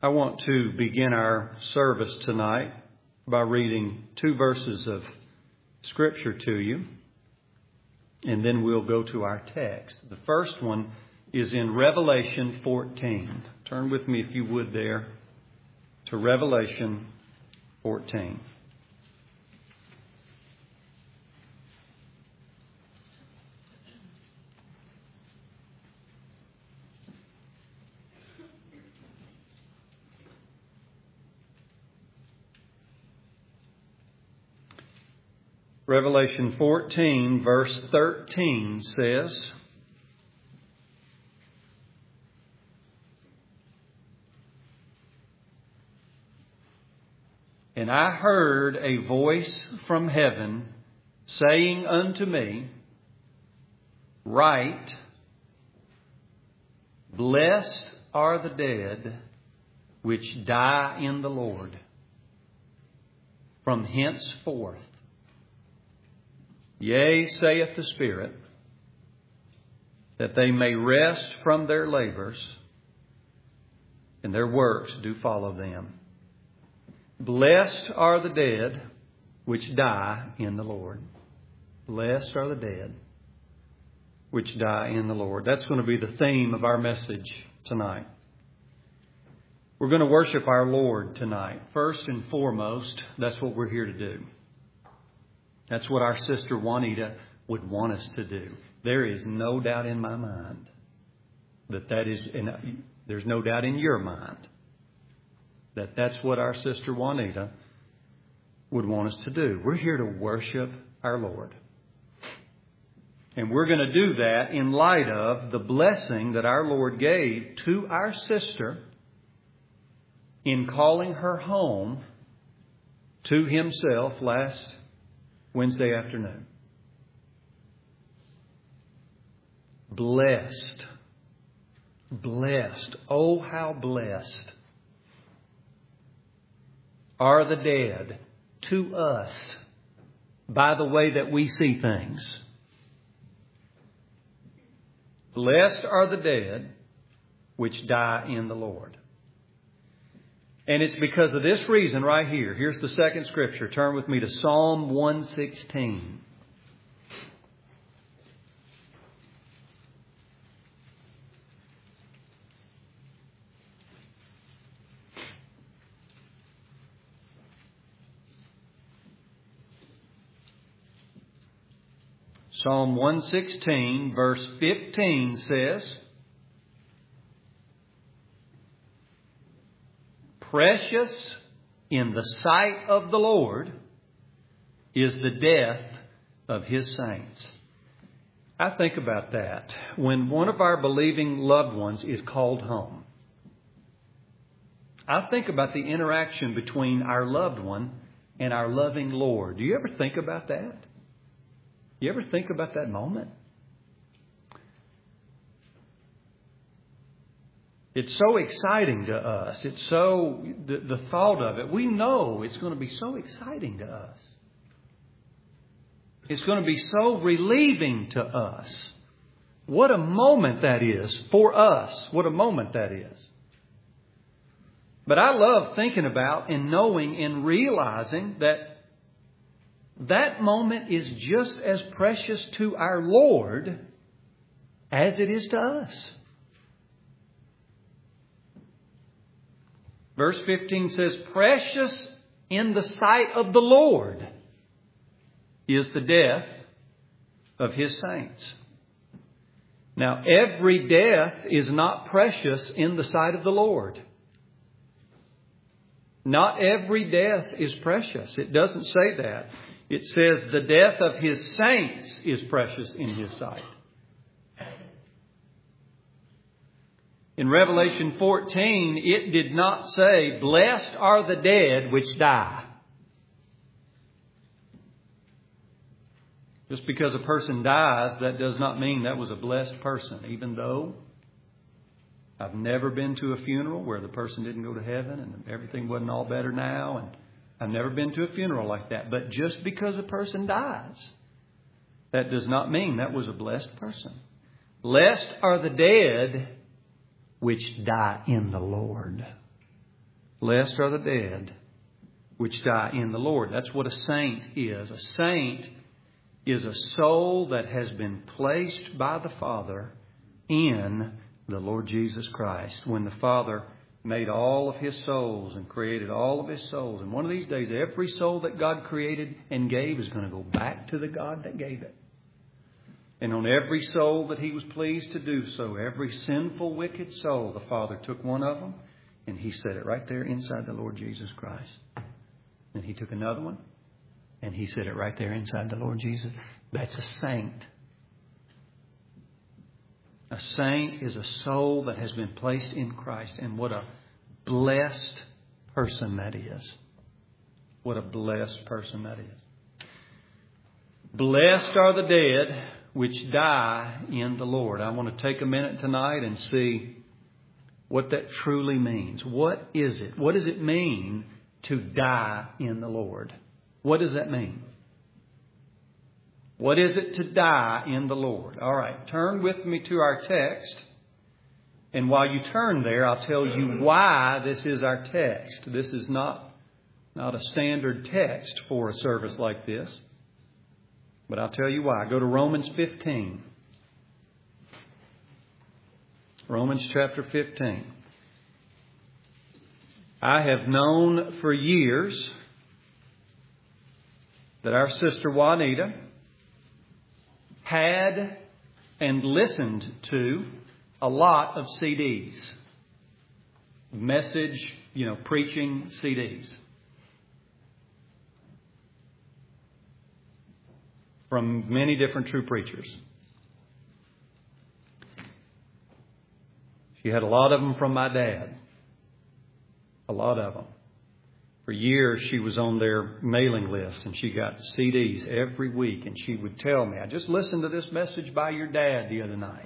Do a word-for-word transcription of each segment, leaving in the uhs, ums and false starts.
I want to begin our service tonight by reading two verses of Scripture to you, and then we'll go to our text. The first one is in Revelation fourteen. Turn with me, if you would, there to Revelation fourteen. Revelation fourteen, verse thirteen says, "And I heard a voice from heaven saying unto me, Write, Blessed are the dead which die in the Lord from henceforth. Yea, saith the Spirit, that they may rest from their labors, and their works do follow them. Blessed are the dead which die in the Lord." Blessed are the dead which die in the Lord. That's going to be the theme of our message tonight. We're going to worship our Lord tonight. First and foremost, that's what we're here to do. That's what our sister Juanita would want us to do. There is no doubt in my mind that that is, and there's no doubt in your mind that that's what our sister Juanita would want us to do. We're here to worship our Lord. And we're going to do that in light of the blessing that our Lord gave to our sister in calling her home to Himself last Wednesday afternoon. Blessed. Blessed. Oh, how blessed are the dead to us by the way that we see things. Blessed are the dead which die in the Lord. And it's because of this reason right here. Here's the second scripture. Turn with me to Psalm one sixteen. Psalm one sixteen, verse fifteen says, "Precious in the sight of the Lord is the death of His saints." I think about that. When one of our believing loved ones is called home, I think about the interaction between our loved one and our loving Lord. Do you ever think about that? You ever think about that moment? It's so exciting to us. It's so, the, the thought of it, we know it's going to be so exciting to us. It's going to be so relieving to us. What a moment that is for us. What a moment that is. But I love thinking about and knowing and realizing that that moment is just as precious to our Lord as it is to us. Verse fifteen says, "Precious in the sight of the Lord is the death of His saints." Now, every death is not precious in the sight of the Lord. Not every death is precious. It doesn't say that. It says the death of His saints is precious in His sight. In Revelation fourteen, it did not say, "Blessed are the dead which die." Just because a person dies, that does not mean that was a blessed person. Even though I've never been to a funeral where the person didn't go to heaven and everything wasn't all better now. And I've never been to a funeral like that. But just because a person dies, that does not mean that was a blessed person. Blessed are the dead which die in the Lord. Blessed are the dead which die in the Lord. That's what a saint is. A saint is a soul that has been placed by the Father in the Lord Jesus Christ. When the Father made all of His souls and created all of His souls, and one of these days every soul that God created and gave is going to go back to the God that gave it. And on every soul that He was pleased to do so, every sinful, wicked soul, the Father took one of them and He set it right there inside the Lord Jesus Christ. And He took another one and He set it right there inside the Lord Jesus. That's a saint. A saint is a soul that has been placed in Christ. And what a blessed person that is. What a blessed person that is. Blessed are the dead which die in the Lord. I want to take a minute tonight and see what that truly means. What is it? What does it mean to die in the Lord? What does that mean? What is it to die in the Lord? All right, turn with me to our text. And while you turn there, I'll tell you why this is our text. This is not, not a standard text for a service like this. But I'll tell you why. Go to Romans fifteen. Romans chapter fifteen. I have known for years that our sister Juanita had and listened to a lot of C Ds. Message, you know, preaching C Ds. From many different true preachers. She had a lot of them from my dad. A lot of them. For years she was on their mailing list and she got C Ds every week. And she would tell me, I just listened to this message by your dad the other night.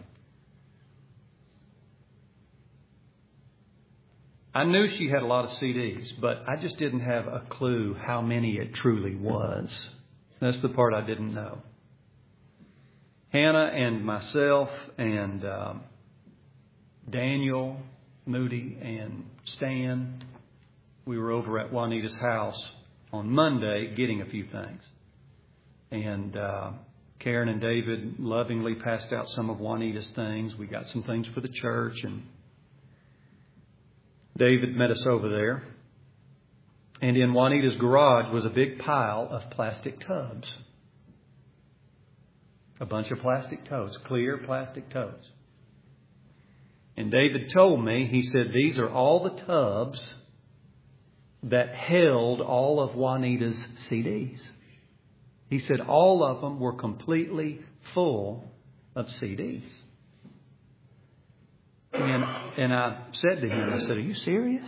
I knew she had a lot of C Ds, but I just didn't have a clue how many it truly was. That's the part I didn't know. Hannah and myself and um, Daniel Moody and Stan, we were over at Juanita's house on Monday getting a few things. And uh, Karen and David lovingly passed out some of Juanita's things. We got some things for the church. And David met us over there. And in Juanita's garage was a big pile of plastic tubs. A bunch of plastic totes, clear plastic totes. And David told me, he said, these are all the tubs that held all of Juanita's C Ds. He said all of them were completely full of C Ds. And, and I said to him, I said, are you serious?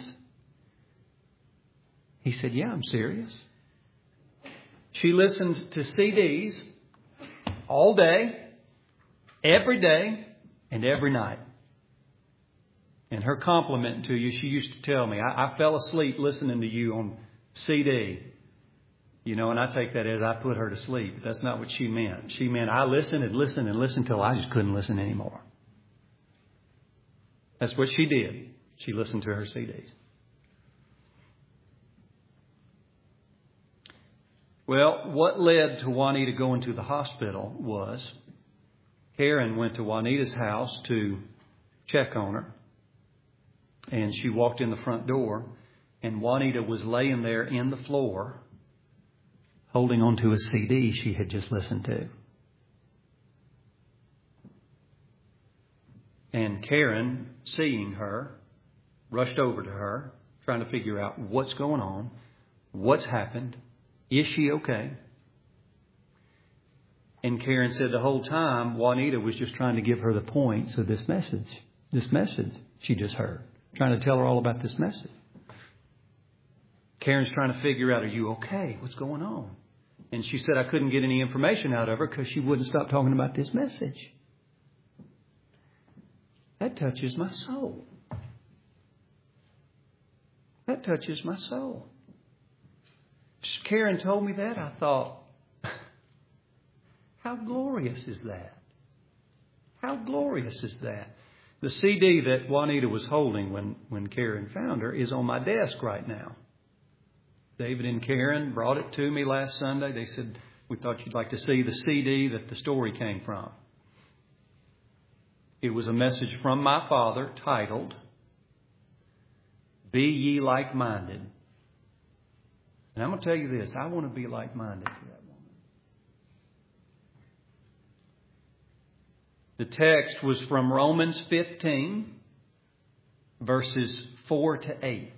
He said, yeah, I'm serious. She listened to C Ds all day, every day, and every night. And her compliment to you, she used to tell me, I, I fell asleep listening to you on C D. You know, and I take that as I put her to sleep. But that's not what she meant. She meant I listened and listened and listened till I just couldn't listen anymore. That's what she did. She listened to her C Ds. Well, what led to Juanita going to the hospital was Karen went to Juanita's house to check on her. And she walked in the front door, and Juanita was laying there in the floor holding onto a C D she had just listened to. And Karen, seeing her, rushed over to her, trying to figure out what's going on, what's happened, is she okay? And Karen said the whole time Juanita was just trying to give her the points of this message, this message she just heard, trying to tell her all about this message. Karen's trying to figure out, are you okay? What's going on? And she said I couldn't get any information out of her because she wouldn't stop talking about this message. That touches my soul. That touches my soul. Karen told me that. I thought, how glorious is that? How glorious is that? The C D that Juanita was holding when, when Karen found her is on my desk right now. David and Karen brought it to me last Sunday. They said, we thought you'd like to see the C D that the story came from. It was a message from my father titled, Be Ye Like-Minded. And I'm going to tell you this, I want to be like-minded to that woman. The text was from Romans fifteen, verses four to eight.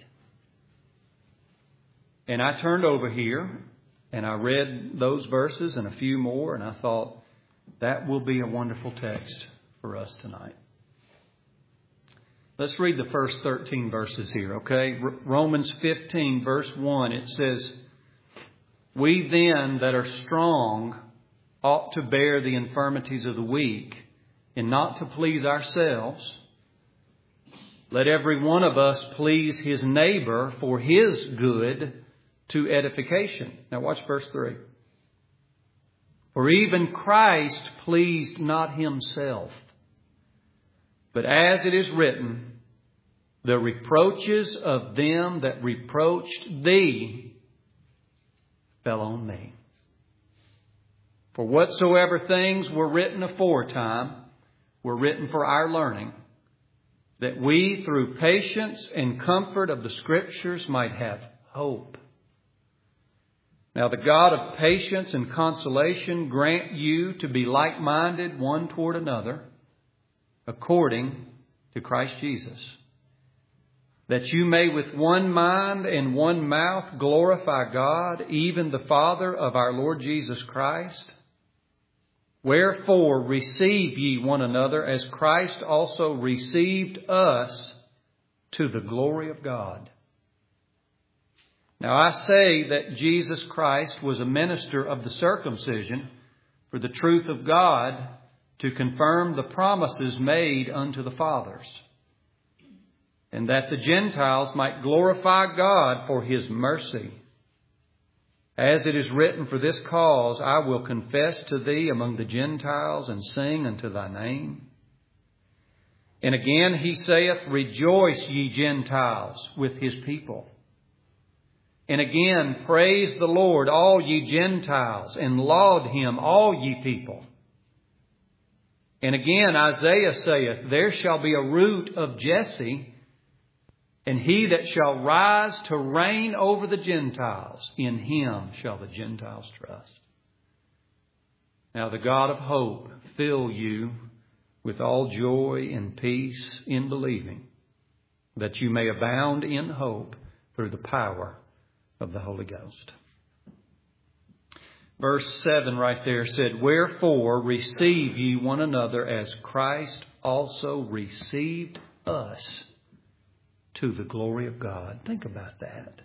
And I turned over here and I read those verses and a few more, and I thought that will be a wonderful text for us tonight. Let's read the first thirteen verses here, okay? R- Romans fifteen, verse one, it says, We then that are strong ought to bear the infirmities of the weak, and not to please ourselves. Let every one of us please his neighbor for his good, to edification. Now watch verse three. For even Christ pleased not himself, but as it is written, the reproaches of them that reproached thee fell on me. For whatsoever things were written aforetime were written for our learning, that we through patience and comfort of the Scriptures might have hope. Now the God of patience and consolation grant you to be like-minded one toward another, according to Christ Jesus, that you may with one mind and one mouth glorify God, even the Father of our Lord Jesus Christ. Wherefore receive ye one another, as Christ also received us to the glory of God. Now I say that Jesus Christ was a minister of the circumcision for the truth of God, to confirm the promises made unto the fathers, and that the Gentiles might glorify God for his mercy. As it is written, For this cause I will confess to thee among the Gentiles, and sing unto thy name. And again he saith, Rejoice, ye Gentiles, with his people. And again, praise the Lord, all ye Gentiles, and laud him, all ye people. And again, Isaiah saith, There shall be a root of Jesse, and he that shall rise to reign over the Gentiles, in him shall the Gentiles trust. Now the God of hope fill you with all joy and peace in believing, that you may abound in hope through the power of the Holy Ghost. Verse seven right there said, Wherefore receive ye one another, as Christ also received us to the glory of God. Think about that.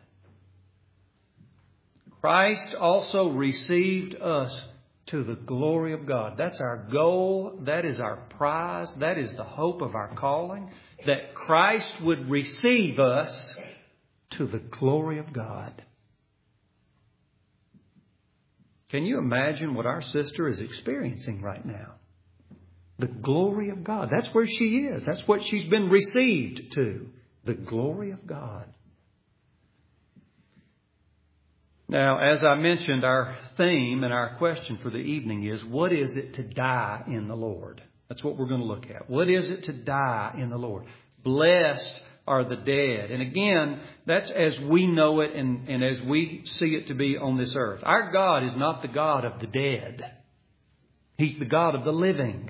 Christ also received us to the glory of God. That's our goal. That is our prize. That is the hope of our calling. That Christ would receive us to the glory of God. Can you imagine what our sister is experiencing right now? The glory of God. That's where she is. That's what she's been received to. The glory of God. Now, as I mentioned, our theme and our question for the evening is, what is it to die in the Lord? That's what we're going to look at. What is it to die in the Lord? Blessed are the dead. And again, that's as we know it and, and as we see it to be on this earth. Our God is not the God of the dead. He's the God of the living.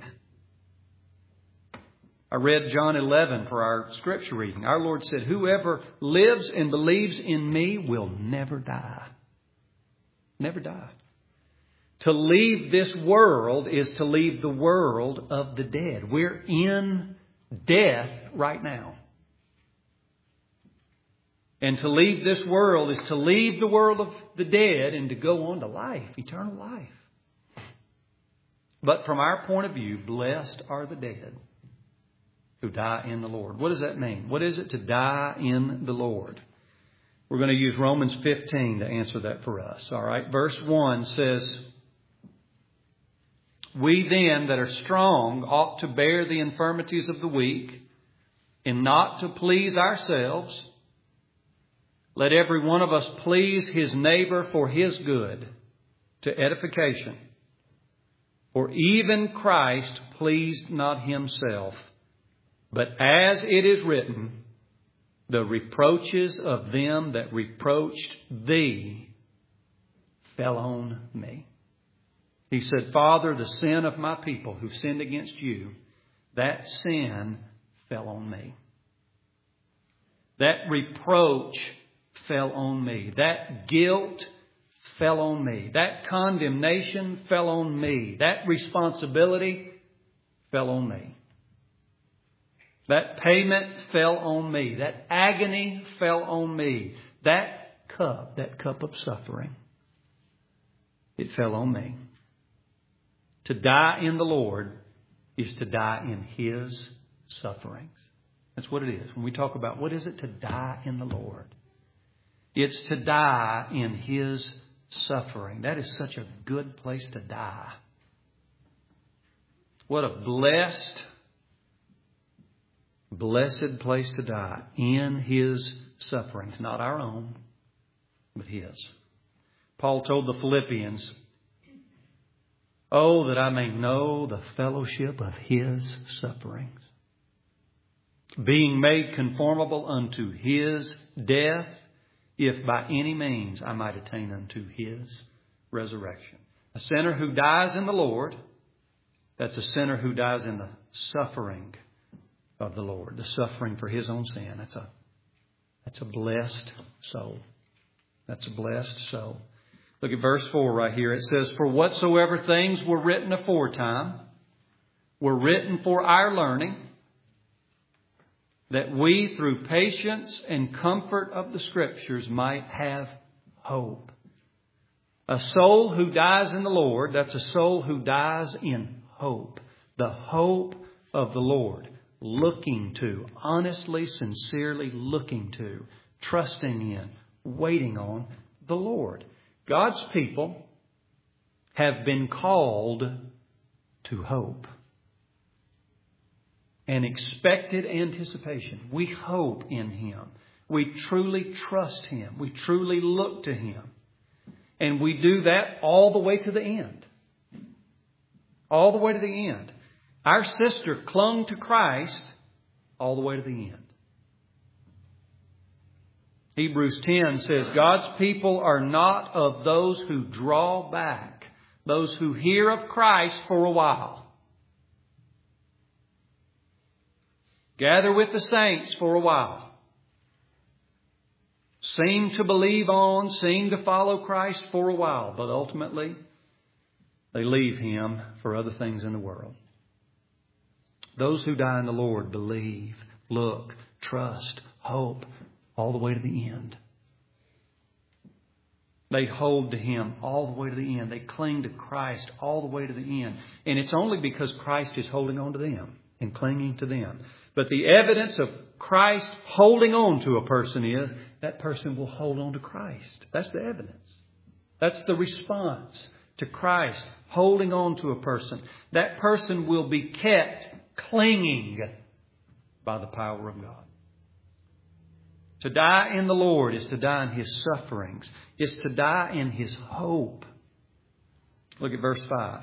I read John eleven for our scripture reading. Our Lord said, Whoever lives and believes in me will never die. Never die. To leave this world is to leave the world of the dead. We're in death right now. And to leave this world is to leave the world of the dead and to go on to life, eternal life. But from our point of view, blessed are the dead who die in the Lord. What does that mean? What is it to die in the Lord? We're going to use Romans fifteen to answer that for us. All right. Verse one says, We then that are strong ought to bear the infirmities of the weak, and not to please ourselves. Let every one of us please his neighbor for his good, to edification. For even Christ pleased not himself, but as it is written, the reproaches of them that reproached thee fell on me. He said, Father, the sin of my people who sinned against you, that sin fell on me. That reproach fell on me. That guilt fell on me. That condemnation fell on me. That responsibility fell on me. That payment fell on me. That agony fell on me. That cup, that cup of suffering, it fell on me. To die in the Lord is to die in His sufferings. That's what it is. When we talk about what is it to die in the Lord, it's to die in His suffering. That is such a good place to die. What a blessed, blessed place to die, in His sufferings. Not our own, but His. Paul told the Philippians, oh, that I may know the fellowship of His sufferings, being made conformable unto His death, if by any means I might attain unto His resurrection. A sinner who dies in the Lord, that's a sinner who dies in the suffering of the Lord, the suffering for his own sin. That's a, that's a blessed soul. That's a blessed soul. Look at verse four right here. It says, for whatsoever things were written aforetime were written for our learning, that we through patience and comfort of the Scriptures might have hope. A soul who dies in the Lord, that's a soul who dies in hope. The hope of the Lord. Looking to, honestly, sincerely looking to, trusting in, waiting on the Lord. God's people have been called to hope. An expected anticipation. We hope in Him. We truly trust Him. We truly look to Him. And we do that all the way to the end. All the way to the end. Our sister clung to Christ all the way to the end. Hebrews ten says, God's people are not of those who draw back, those who hear of Christ for a while. Gather with the saints for a while. Seem to believe on, seem to follow Christ for a while, but ultimately they leave Him for other things in the world. Those who die in the Lord believe, look, trust, hope, all the way to the end. They hold to Him all the way to the end. They cling to Christ all the way to the end. And it's only because Christ is holding on to them and clinging to them. But the evidence of Christ holding on to a person is that person will hold on to Christ. That's the evidence. That's the response to Christ holding on to a person. That person will be kept clinging by the power of God. To die in the Lord is to die in His sufferings. It's to die in His hope. Look at verse five.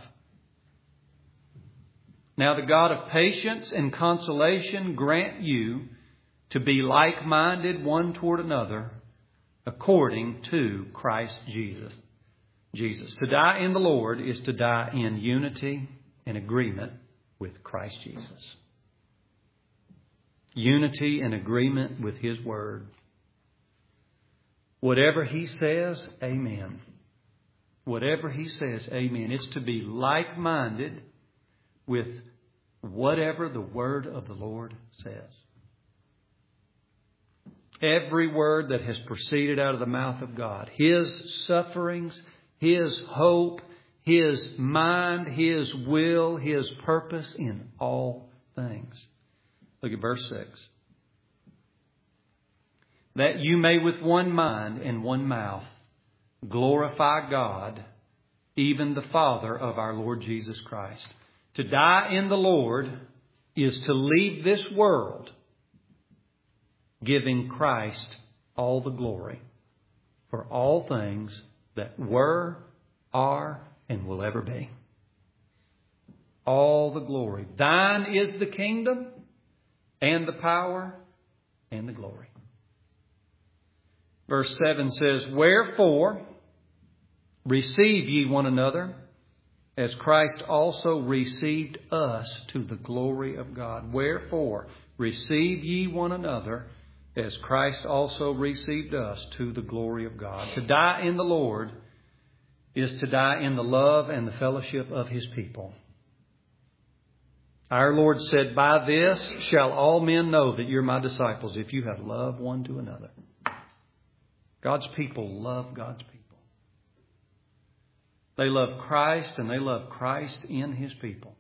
Now the God of patience and consolation grant you to be like-minded one toward another, according to Christ Jesus. Jesus. To die in the Lord is to die in unity and agreement with Christ Jesus. Unity and agreement with His Word. Whatever He says, amen. Whatever He says, amen. It's to be like-minded with whatever the Word of the Lord says. Every word that has proceeded out of the mouth of God. His sufferings, His hope, His mind, His will, His purpose in all things. Look at verse six. That you may with one mind and one mouth glorify God even the Father of our Lord Jesus Christ. To die in the Lord is to leave this world giving Christ all the glory for all things that were, are, and will ever be. All the glory. Thine is the kingdom and the power and the glory. Verse seven says, Wherefore receive ye one another, as Christ also received us to the glory of God. Wherefore receive ye one another, as Christ also received us to the glory of God. To die in the Lord is to die in the love and the fellowship of His people. Our Lord said, By this shall all men know that you're my disciples, if you have love one to another. God's people love God's people. They love Christ, and they love Christ in His people.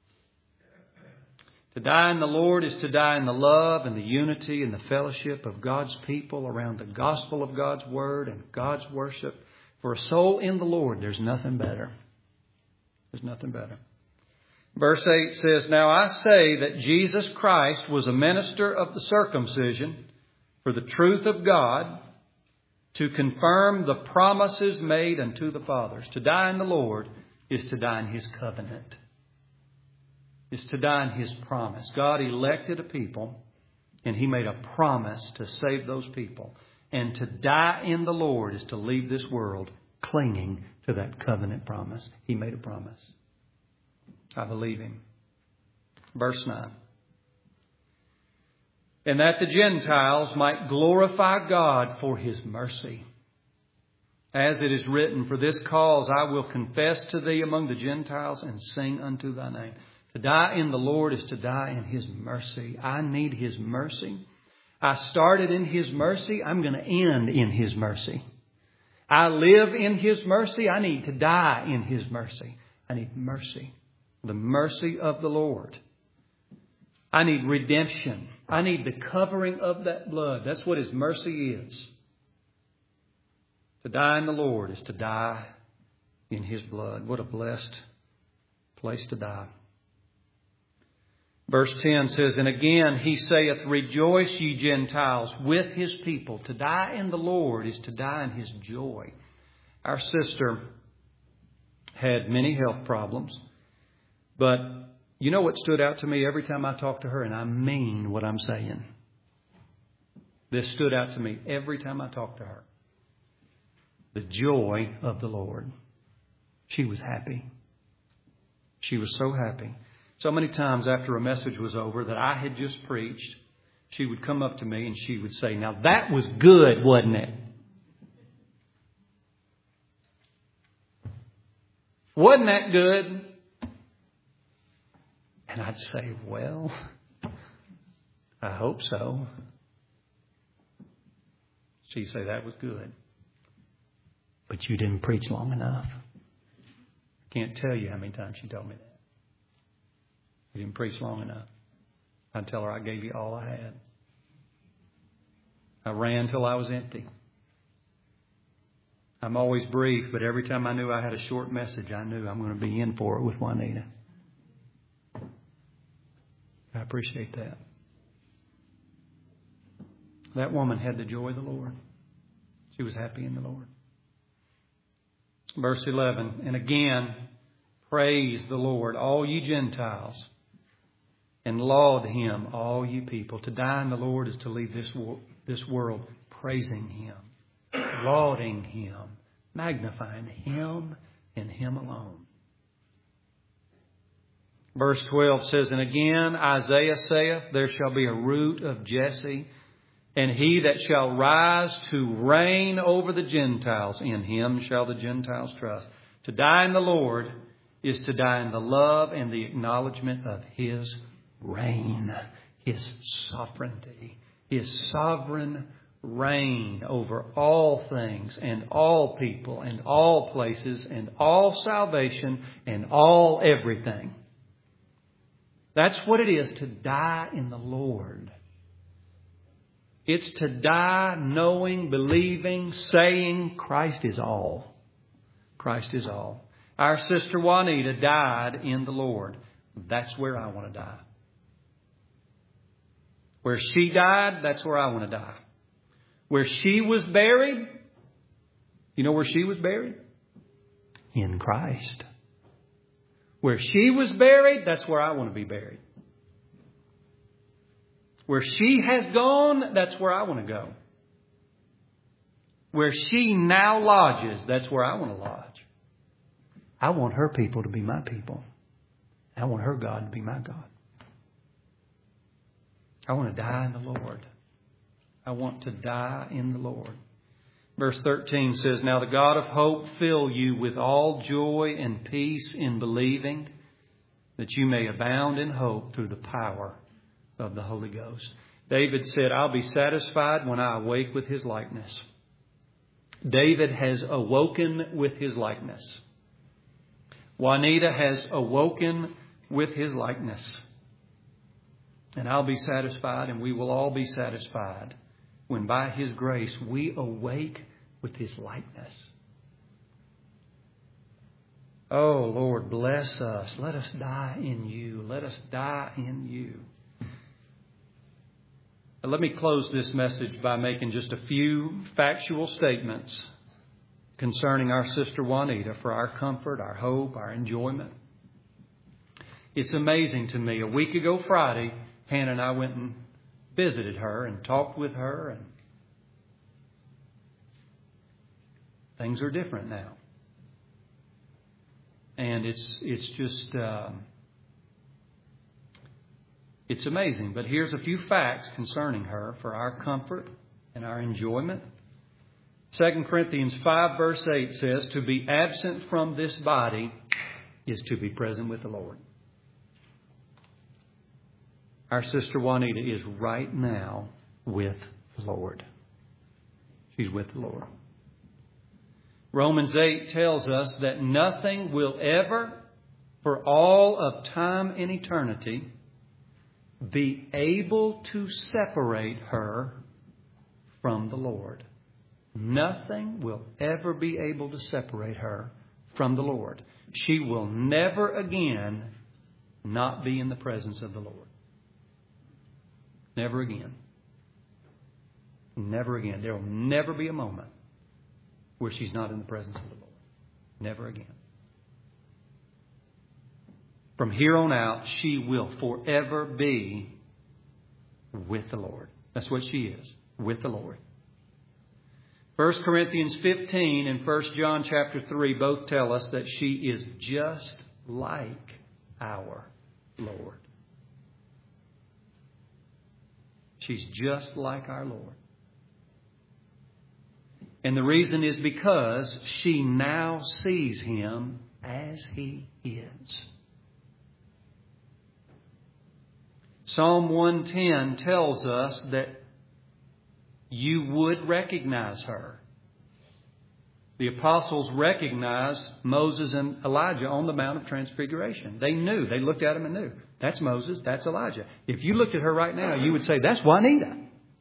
To die in the Lord is to die in the love and the unity and the fellowship of God's people around the gospel of God's Word and God's worship. For a soul in the Lord, there's nothing better. There's nothing better. Verse eight says, Now I say that Jesus Christ was a minister of the circumcision for the truth of God, to confirm the promises made unto the fathers. To die in the Lord is to die in His covenant. Is to die in His promise. God elected a people, and He made a promise to save those people. And to die in the Lord is to leave this world clinging to that covenant promise. He made a promise. I believe Him. Verse nine. And that the Gentiles might glorify God for His mercy. As it is written, For this cause I will confess to thee among the Gentiles and sing unto thy name. To die in the Lord is to die in His mercy. I need His mercy. I started in His mercy. I'm going to end in His mercy. I live in His mercy. I need to die in His mercy. I need mercy. The mercy of the Lord. I need redemption. I need the covering of that blood. That's what His mercy is. To die in the Lord is to die in His blood. What a blessed place to die. Verse ten says, And again He saith, Rejoice, ye Gentiles, with His people. To die in the Lord is to die in His joy. Our sister had many health problems. But you know what stood out to me every time I talked to her, and I mean what I'm saying. This stood out to me every time I talked to her. The joy of the Lord. She was happy. She was so happy. So many times after a message was over that I had just preached, she would come up to me and she would say, Now that was good, wasn't it? Wasn't that good? And I'd say, Well, I hope so. She'd say, That was good. But you didn't preach long enough. I can't tell you how many times she told me that. You didn't preach long enough. I'd tell her I gave you all I had. I ran till I was empty. I'm always brief, but every time I knew I had a short message, I knew I'm going to be in for it with Juanita. I appreciate that. That woman had the joy of the Lord. She was happy in the Lord. Verse eleven, And again, praise the Lord, all ye Gentiles, and laud Him, all ye people. To die in the Lord is to leave this, wor- this world praising Him, lauding Him, magnifying Him and Him alone. Verse twelve says, And again Isaiah saith, There shall be a root of Jesse, and he that shall rise to reign over the Gentiles, in him shall the Gentiles trust. To die in the Lord is to die in the love and the acknowledgement of His reign, His sovereignty, His sovereign reign over all things and all people and all places and all salvation and all everything. That's what it is to die in the Lord. It's to die knowing, believing, saying Christ is all. Christ is all. Our sister Juanita died in the Lord. That's where I want to die. Where she died, that's where I want to die. Where she was buried, you know where she was buried? In Christ. Where she was buried, that's where I want to be buried. Where she has gone, that's where I want to go. Where she now lodges, that's where I want to lodge. I want her people to be my people. I want her God to be my God. I want to die in the Lord. I want to die in the Lord. Verse thirteen says, Now the God of hope fill you with all joy and peace in believing, that you may abound in hope through the power of the Holy Ghost. David said, I'll be satisfied when I awake with His likeness. David has awoken with His likeness. Juanita has awoken with His likeness. And I'll be satisfied, and we will all be satisfied when by His grace we awake with His likeness. Oh, Lord, bless us. Let us die in You. Let us die in You. Let me close this message by making just a few factual statements concerning our sister Juanita for our comfort, our hope, our enjoyment. It's amazing to me. A week ago Friday, Hannah and I went and visited her and talked with her, and things are different now. And it's it's just um, it's amazing. But here's a few facts concerning her for our comfort and our enjoyment. Second Corinthians five verse eight says, To be absent from this body is to be present with the Lord. Our sister Juanita is right now with the Lord. She's with the Lord. Romans eight tells us that nothing will ever, for all of time and eternity, be able to separate her from the Lord. Nothing will ever be able to separate her from the Lord. She will never again not be in the presence of the Lord. Never again. Never again. There will never be a moment where she's not in the presence of the Lord. Never again. From here on out, she will forever be with the Lord. That's what she is, with the Lord. First Corinthians fifteen and First John chapter three both tell us that she is just like our Lord. She's just like our Lord. And the reason is because she now sees Him as He is. Psalm one ten tells us that you would recognize her. The apostles recognized Moses and Elijah on the Mount of Transfiguration. They knew. They looked at them and knew. That's Moses. That's Elijah. If you looked at her right now, you would say, that's Juanita.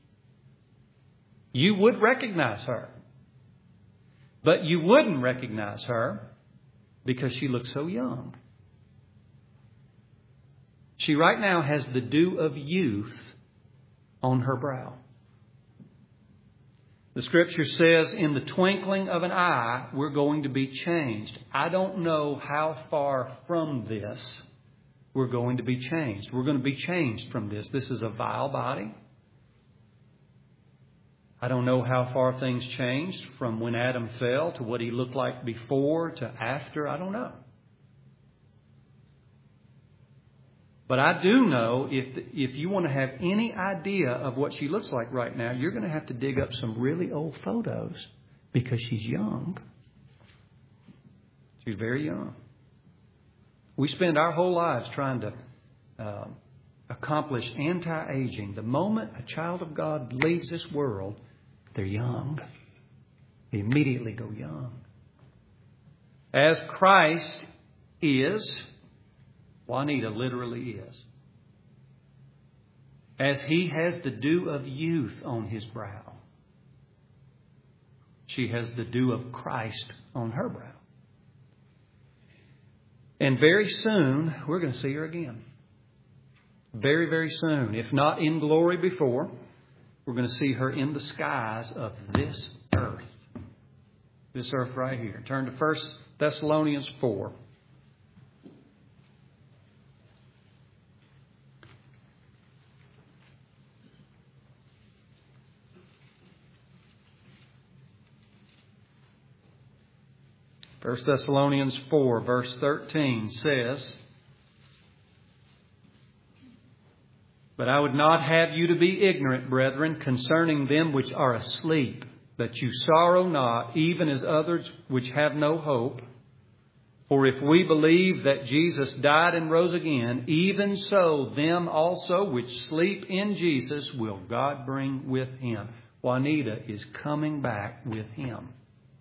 You would recognize her. But you wouldn't recognize her because she looks so young. She right now has the dew of youth on her brow. The Scripture says, in the twinkling of an eye, we're going to be changed. I don't know how far from this we're going to be changed. We're going to be changed from this. This is a vile body. I don't know how far things changed from when Adam fell to what he looked like before to after. I don't know. But I do know if if you want to have any idea of what she looks like right now, you're going to have to dig up some really old photos because she's young. She's very young. We spend our whole lives trying to uh, accomplish anti-aging. The moment a child of God leaves this world, they're young. They immediately go young. As Christ is, Juanita literally is. As He has the dew of youth on His brow, she has the dew of Christ on her brow. And very soon, we're going to see her again. Very, very soon. If not in glory before, we're going to see her in the skies of this earth. This earth right here. Turn to First Thessalonians four. First Thessalonians four, verse thirteen says, "But I would not have you to be ignorant, brethren, concerning them which are asleep, that you sorrow not, even as others which have no hope. For if we believe that Jesus died and rose again, even so them also which sleep in Jesus will God bring with Him." Juanita is coming back with Him.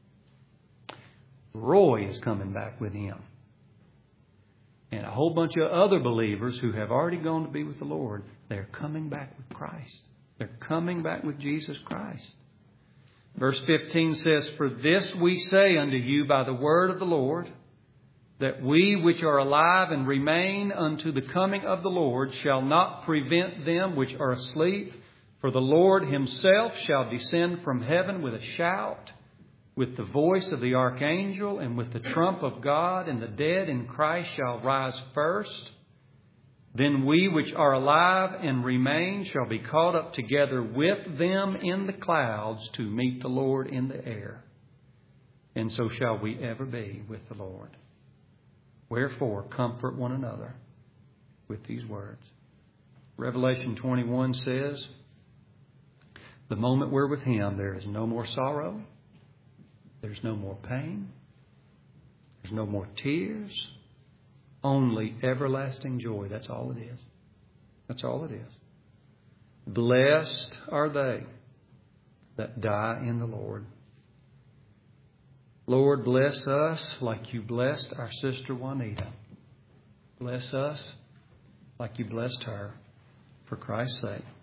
Roy is coming back with Him. And a whole bunch of other believers who have already gone to be with the Lord, they're coming back with Christ. They're coming back with Jesus Christ. Verse fifteen says, "For this we say unto you by the word of the Lord, that we which are alive and remain unto the coming of the Lord shall not prevent them which are asleep. For the Lord Himself shall descend from heaven with a shout, with the voice of the archangel, and with the trump of God, and the dead in Christ shall rise first. Then we which are alive and remain shall be caught up together with them in the clouds to meet the Lord in the air. And so shall we ever be with the Lord. Wherefore, comfort one another with these words." Revelation twenty-one says, the moment we're with Him, there is no more sorrow. There's no more pain. There's no more tears. Only everlasting joy. That's all it is. That's all it is. Blessed are they that die in the Lord. Lord, bless us like You blessed our sister Juanita. Bless us like You blessed her, for Christ's sake.